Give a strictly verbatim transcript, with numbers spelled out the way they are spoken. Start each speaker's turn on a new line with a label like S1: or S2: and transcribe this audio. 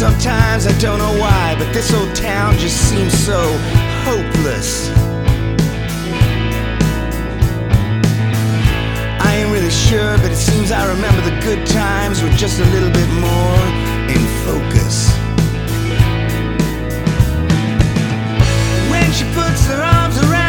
S1: Sometimes I don't know why, but this old town just seems so hopeless. I ain't really sure, but it seems I remember the good times were just a little bit more in focus. When she puts her arms around